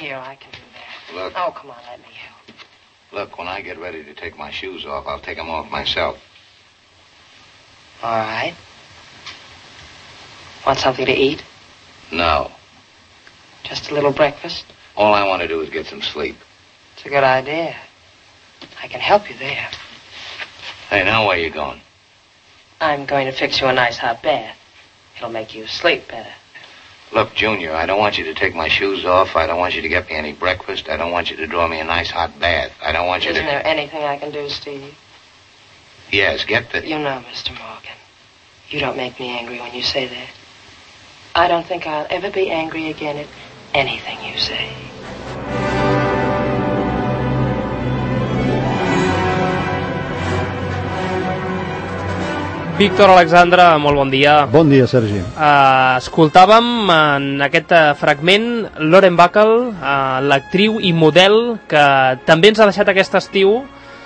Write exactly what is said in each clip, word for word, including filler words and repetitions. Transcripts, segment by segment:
Here, I can do that. Look. Oh, come on, let me help. Look, when I get ready to take my shoes off, I'll take them off myself. All right. Want something to eat? No. Just a little breakfast? All I want to do is get some sleep. It's a good idea. I can help you there. Hey, now where you going? I'm going to fix you a nice hot bath. It'll make you sleep better. Look, Junior, I don't want you to take my shoes off. I don't want you to get me any breakfast. I don't want you to draw me a nice hot bath. I don't want you Isn't to... there anything I can do, Steve? Yes, get the... You know, Mister Morgan, you don't make me angry when you say that. I don't think I'll ever be angry again at anything you say. Víctor Alexandre, molt bon dia. Bon dia, Sergi. Uh, escoltàvem en aquest fragment Lauren Bacall, uh, l'actriu i model que també ens ha deixat aquest estiu,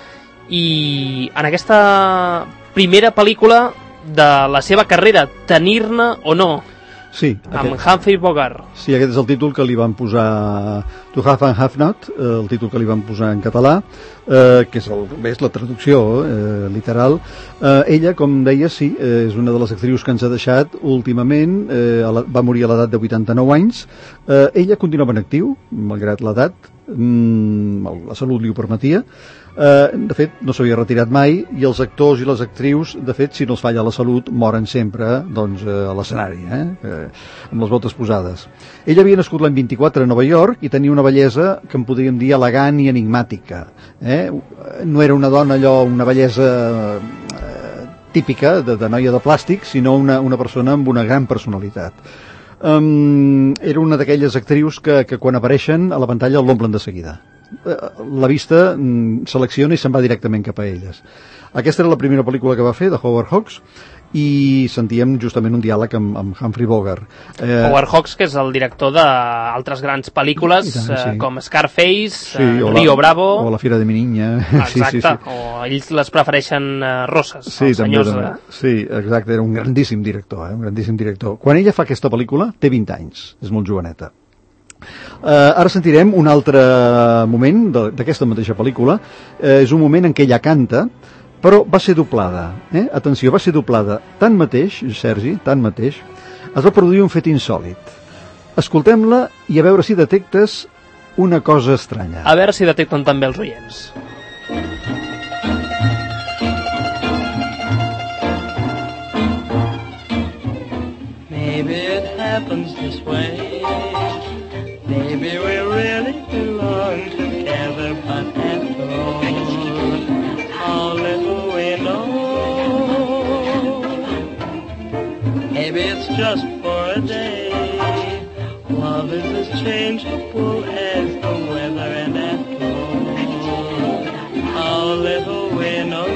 i en aquesta primera pel·lícula de la seva carrera, Tenir-ne o no, sí, amb aquest, Humphrey Bogart. Sí, aquest és el títol que li van posar, To Have and Have Not, el títol que li van posar en català, eh, que és, el, és la traducció eh, literal. Eh, ella, com deia, sí, eh, és una de les actrius que ens ha deixat últimament, eh, la, va morir a l'edat de vuitanta-nou anys. Eh, ella continuava en actiu, malgrat l'edat, mm, la salut li ho permetia. Uh, de fet, no s'havia retirat mai, i els actors i les actrius, de fet, si no els falla la salut, moren sempre doncs, a l'escenari, eh? Uh, amb les botes posades. Ella havia nascut l'any vint-i-quatre a Nova York i tenia una bellesa que en podríem dir elegant i enigmàtica. Eh? No era una dona allò, una bellesa uh, típica de, de noia de plàstic, sinó una, una persona amb una gran personalitat. Um, era una d'aquelles actrius que, que quan apareixen a la pantalla l'omplen de seguida. La vista selecciona i se'n va directament cap a elles. Aquesta era la primera pel·lícula que va fer, de Howard Hawks, i sentíem justament un diàleg amb, amb Humphrey Bogart. Eh, Howard Hawks, que és el director d'altres grans pel·lícules, tant, sí. eh, com Scarface, sí, eh, o Rio la, Bravo... O La Fira de mi niña. Exacte, sí, sí, sí. O ells les prefereixen eh, rosses, sí, els senyors... També, també. Sí, exacte, era un grandíssim director, eh, un grandíssim director. Quan ella fa aquesta pel·lícula, té vint anys, és molt joveneta. Uh, ara sentirem un altre moment d'aquesta mateixa pel·lícula. Uh, és un moment en què ella canta, però va ser doblada, eh? Atenció, va ser doblada tant mateix, Sergi, tant mateix, es va produir un fet insòlit. Escoltem-la i a veure si detectes una cosa estranya. A veure si detecten també els oients. Maybe it happens this way. Maybe we really belong together, but after all, how little we know. Maybe it's just for a day. Love is as changeable as the weather, and after all, how little we know.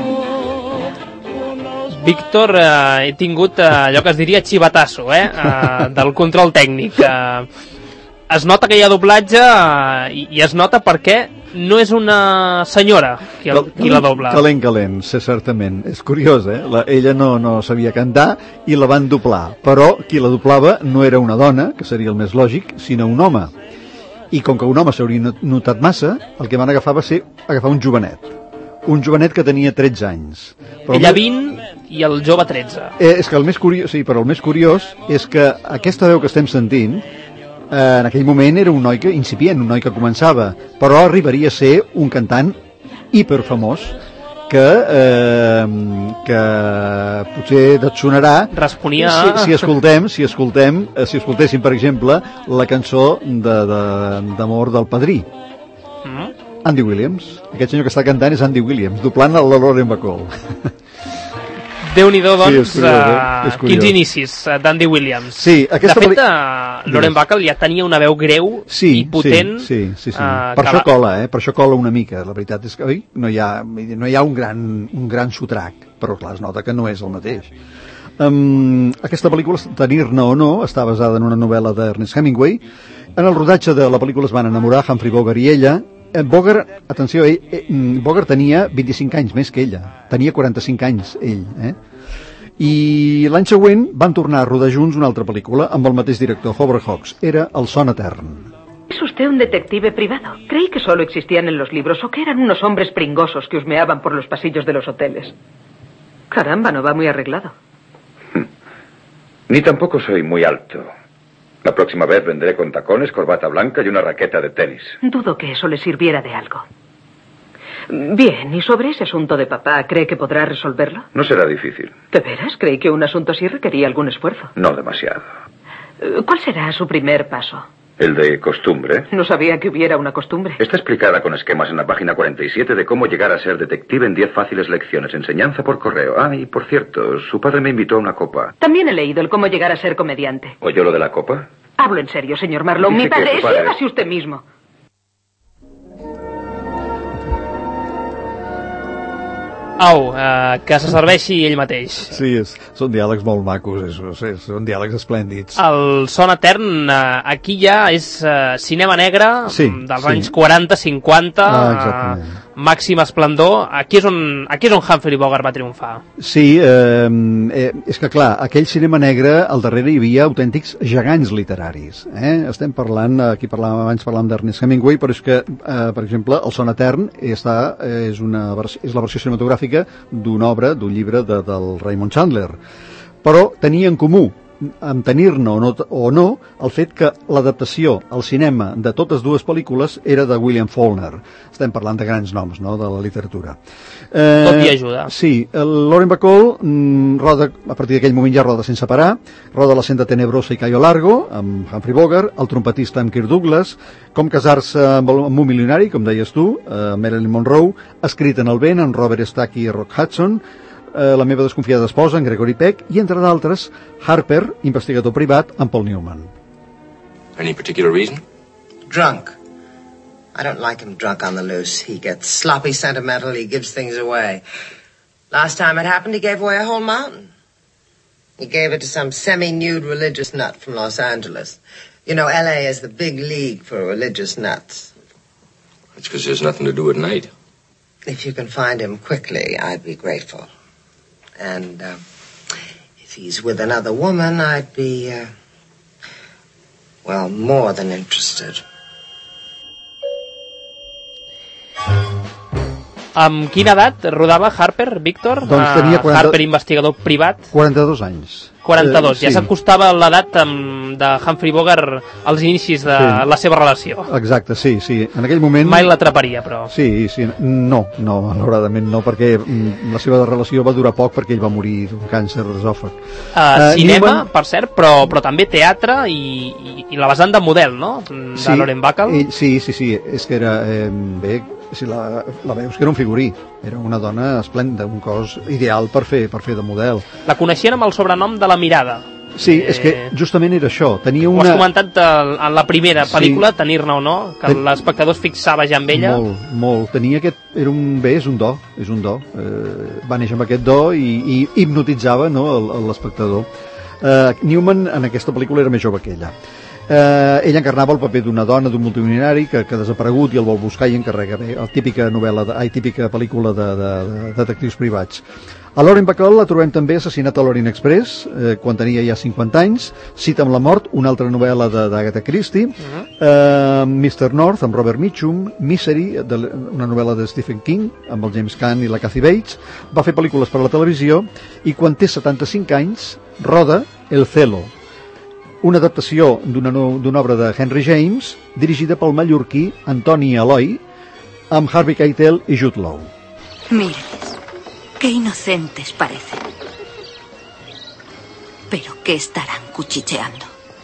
Víctor, eh, he tingut eh, allò que es diria xivatasso, eh, eh, del control tècnic. Eh, es nota que hi ha doblatge eh, i, i es nota perquè no és una senyora qui, el, qui la dobla. Calent, calent, sí, certament. És curiós, eh? La, ella no, no sabia cantar i la van doblar, però qui la doblava no era una dona, que seria el més lògic, sinó un home. I com que un home s'hauria notat massa, el que van agafar va ser agafar un jovenet. Un jovenet que tenia tretze anys. Però ella vint i el jove tretze. Eh, és que el més curiós, sí, però el més curiós és que aquesta veu que estem sentint, eh, en aquell moment era un noi que incipient, un noi que començava, però arribaria a ser un cantant hiperfamós que, eh, que potser et sonarà. Responia... Si, si escoltem, si escoltem, eh, si escoltéssim, per exemple, la cançó d'amor de, de, del Padrí. Mm. Andy Williams. Aquest senyor que està cantant és Andy Williams, doblant el Lauren Bacall. Déu-n'hi-do, doncs, sí, curiós, eh? quins inicis d'Andy Williams. Sí, aquesta de fet, pel·li... uh, Lauren Bacall ja tenia una veu greu sí, i potent. Sí, sí, sí, sí. Uh, per això la... cola, eh? Per això cola una mica. La veritat és que oi, no hi ha, no hi ha un gran, un gran sotrac, però clar, es nota que no és el mateix. Um, aquesta pel·lícula, Tenir-ne o no, està basada en una novel·la d'Ernest Hemingway. En el rodatge de la pel·lícula es van enamorar Humphrey Bogart i ella. Bogart, atenció, ell, eh, Bogart tenia vint-i-cinc anys més que ella, tenia quaranta-cinc anys ell, eh? I l'any següent van tornar a rodar junts una altra pel·lícula amb el mateix director, Howard Hawks, era El son etern. Es usted un detective privado. Creí que solo existían en los libros o que eran unos hombres pringosos que husmeaban por los pasillos de los hoteles. Caramba, no va muy arreglado. Ni tampoco soy muy alto. La próxima vez vendré con tacones, corbata blanca y una raqueta de tenis. Dudo que eso le sirviera de algo. Bien, ¿y sobre ese asunto de papá, cree que podrá resolverlo? No será difícil. ¿De veras? Creí que un asunto así requería algún esfuerzo. No demasiado. ¿Cuál será su primer paso? El de costumbre. No sabía que hubiera una costumbre. Está explicada con esquemas en la página cuarenta y siete de cómo llegar a ser detective en diez fáciles lecciones. Enseñanza por correo. Ah, y por cierto, su padre me invitó a una copa. También he leído el cómo llegar a ser comediante. ¿Oyó lo de la copa? Hablo en serio, señor Marlowe. Dice Mi padre... que su padre- Sírvase usted mismo. Au, uh, que se serveixi ell mateix. Sí, és, són diàlegs molt macos, és, és, són diàlegs esplèndids. El Son Etern, uh, aquí ja és uh, cinema negre, Sí, dels sí. anys quaranta cinquanta, Ah, exactament. uh, màxim esplendor. Aquí és, on, aquí és on Humphrey Bogart va triomfar. Sí, eh, eh, és que clar, aquell cinema negre, al darrere hi havia autèntics gegants literaris. Eh? Estem parlant, aquí parlàvem, abans parlàvem d'Ernest Hemingway, però és que, eh, per exemple, El Son Etern està, eh, és, una, vers- és la versió cinematogràfica d'una obra, d'un llibre de, del Raymond Chandler. Però tenia en comú, amb tenir-ne o no, o no, el fet que l'adaptació al cinema de totes dues pel·lícules era de William Faulkner. Estem parlant de grans noms, no?, de la literatura. Eh, Tot i ajuda. Sí, el Lauren Bacall mm, roda, a partir d'aquell moment ja roda sense parar, roda La senda tenebrosa i Cayo Largo, amb Humphrey Bogart, el trompetista amb Kirk Douglas, Com casar-se amb, el, amb un milionari, com deies tu, eh, Marilyn Monroe, Escrit en el vent, amb Robert Stack i Rock Hudson, eh, La meva desconfiada esposa, en Gregory Peck, i entre d'altres, Harper, investigador privat, amb Paul Newman. Any particular reason? Drunk. I don't like him drunk on the loose. He gets sloppy sentimental, he gives things away. Last time it happened, he gave away a whole mountain. He gave it to some semi-nude religious nut from Los Angeles. You know, L A is the big league for religious nuts. That's because there's nothing to do at night. If you can find him quickly, I'd be grateful. And uh, if he's with another woman, I'd be, uh, well, more than interested. Amb quina edat rodava Harper, Víctor? Doncs tenia Uh, quaranta Harper, investigador privat. quaranta-dos anys. quaranta-dos, Eh, ja sí. s'acostava l'edat amb- de Humphrey Bogart als inicis de Sí. la seva relació. Exacte, sí, sí. En aquell moment... Mai l'atraparia, però. Sí, sí, no, no, malauradament no, perquè mm, la seva relació va durar poc perquè ell va morir d'un càncer d'esòfag. Uh, Eh, cinema, Newman- per cert, però, però també teatre i, i, i la vessant de model, no?, de Sí, Lauren Bacall. ell, sí, sí, sí, és que era, eh, bé, si la, la veus que era un figurí, era una dona esplèndida, un cos ideal per fer, per fer de model. La coneixien amb el sobrenom de La Mirada. Sí, Eh, és que justament era això, tenia Ho has una... comentat eh, en la primera Sí. pel·lícula, Tenir-ne o no, que Ten- l'espectador es fixava ja amb ella. Molt, molt. Tenia aquest... Era un, bé, és un do, és un do. Eh, va néixer amb aquest do i, i hipnotitzava, no, el- l'espectador. Eh, Newman en aquesta pel·lícula era més jove que ella. Eh, ell encarnava el paper d'una dona d'un multimilionari que, que ha desaparegut i el vol buscar i encarrega bé, la típica novel·la, de, ai, típica pel·lícula de, de, de detectius privats. A Lauren Bacall la trobem també assassinat a l'Orient Express, eh, quan tenia ja cinquanta anys, Cita amb la mort, una altra novel·la de- d'Agatha Christie, eh, mister North amb Robert Mitchum, Misery, de, l- una novel·la de Stephen King amb el James Caan i la Kathy Bates, va fer pel·lícules per a la televisió i quan té setanta-cinc anys roda El Celo, una adaptació d'una no, d'una obra de Henry James dirigida pel mallorquí Antoni Eloi amb Harvey Keitel i Jude Law. Mírenles, qué inocentes parecen. Pero ¿qué estarán cuchicheando?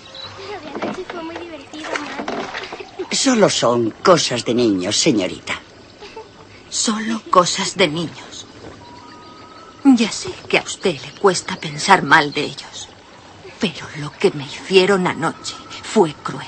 Solo son cosas de niños, señorita. Solo cosas de niños. Ya sé que a usted le cuesta pensar mal de ellos, pero lo que me hicieron anoche fue cruel.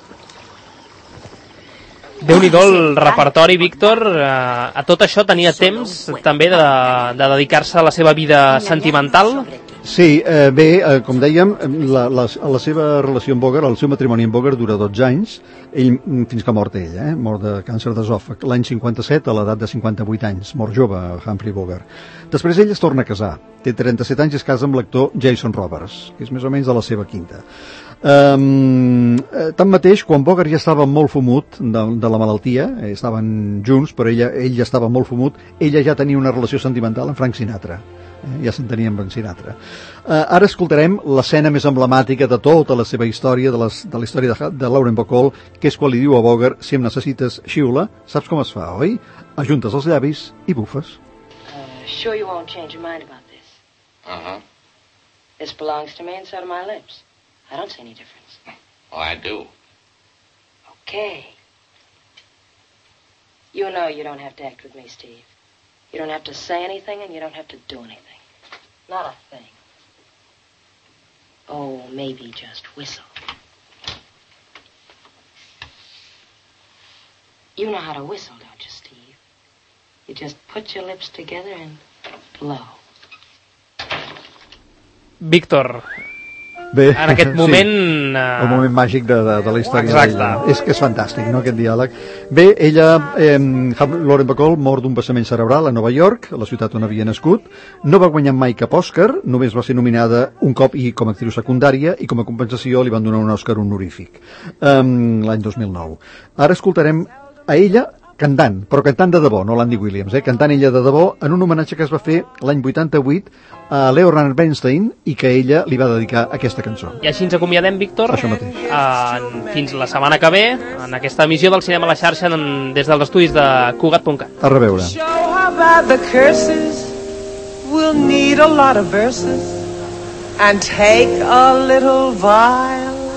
Déu-n'hi-do el repertori, Víctor. Eh, a tot això tenia temps també de, de dedicar-se a la seva vida sentimental. Sí, eh, bé, eh, com dèiem, la, la, la seva relació amb Bogart, el seu matrimoni amb Bogart dura dotze anys, ell fins que mort ell, eh? Mort de càncer d'esòfag. L'any cinquanta-set, a l'edat de cinquanta-vuit anys, mort jove, Humphrey Bogart. Després ell es torna a casar. Té trenta-set anys i es casa amb l'actor Jason Robards, que és més o menys de la seva quinta. Um, tanmateix, quan Bogart ja estava molt fumut de, de la malaltia, eh, estaven junts, però ella, ell ja estava molt fumut, ella ja tenia una relació sentimental amb Frank Sinatra. Ja s'entenia amb en Sinatra. Uh, ara escoltarem l'escena més emblemàtica de tota la seva història, de, les, de la història de, de Lauren Bacall, que és quan li diu a Bogart: si em necessites, xiula. Saps com es fa, oi? Ajuntes els llavis i bufes. Uh, sure you won't change your mind about this? Uh-huh. This belongs to me inside of my lips. I don't see any difference. Oh, I do. Okay. You know you don't have to act with me, Steve. You don't have to say anything, and you don't have to do anything. Not a thing. Oh, maybe just whistle. You know how to whistle, don't you, Steve? You just put your lips together and blow. Víctor, bé, en aquest moment... Sí, uh... el moment màgic de, de, de la història. Exacte. És que és fantàstic, no?, aquest diàleg. Bé, ella, eh, Lauren Bacall, mor d'un vessament cerebral a Nova York, la ciutat on havia nascut. No va guanyar mai cap Òscar, només va ser nominada un cop i com a actriu secundària, i com a compensació li van donar un Òscar honorífic, um, l'any dos mil nou. Ara escoltarem a ella cantant, però cantant de debò, no l'Andy Williams, eh? Cantant ella de debò en un homenatge que es va fer l'any vuitanta-vuit a Leonard Bernstein i que ella li va dedicar aquesta cançó. I així ens acomiadem, Víctor. Això mateix. Uh, fins la setmana que ve, en aquesta emissió del Cinema a la Xarxa, en, des dels estudis de Cugat punt cat. A reveure. Show how bad the curses will need a lot of verses and take a little while